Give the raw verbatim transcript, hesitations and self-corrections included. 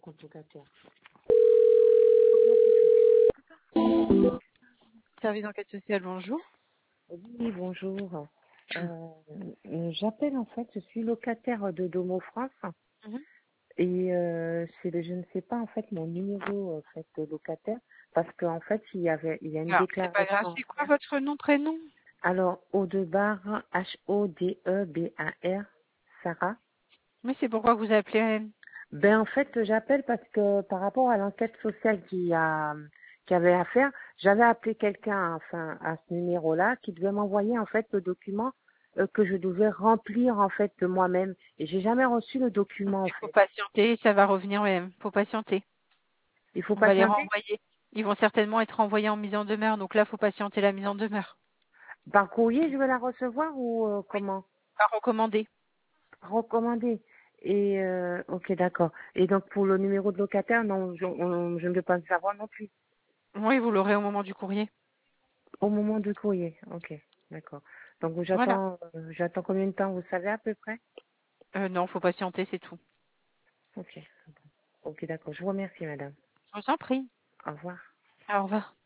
Compte locataire. Service d'enquête sociale, bonjour. Oui, bonjour. Euh, euh, J'appelle en fait, je suis locataire de Domo France Mhm. et euh, c'est le- je ne sais pas en fait mon numéro en fait de locataire parce qu'en fait il y avait il y a une Alors, c'est pas grave, déclaration c'est à quoi faire. votre nom, prénom? Alors Audebar H O D E B A R Sarah. Oui, c'est pourquoi vous appelez, madame. Ben en fait j'appelle parce que par rapport à l'enquête sociale qui a qui avait à faire, j'avais appelé quelqu'un enfin à ce numéro-là qui devait m'envoyer en fait le document euh, que je devais remplir en fait de moi-même et j'ai jamais reçu le document en Il faut fait. patienter, ça va revenir, madame. Il faut patienter. Il faut On va les patienter renvoyer. Ils vont certainement être renvoyés en mise en demeure, donc là, il faut patienter la mise en demeure. par courrier, je vais la recevoir ou euh, Oui, comment? pas recommandé. Recommandé. Et euh, ok d'accord. Et donc pour le numéro de locataire, non, je, on- je ne veux pas le savoir non plus. Oui, vous l'aurez au moment du courrier. Au moment du courrier, ok, d'accord. Donc Voilà. j'attends euh, j'attends combien de temps, vous savez à peu près? Euh, non, faut patienter, c'est tout. Ok. Ok, d'accord. Je vous remercie, madame. Je vous en prie. Au revoir. Au revoir.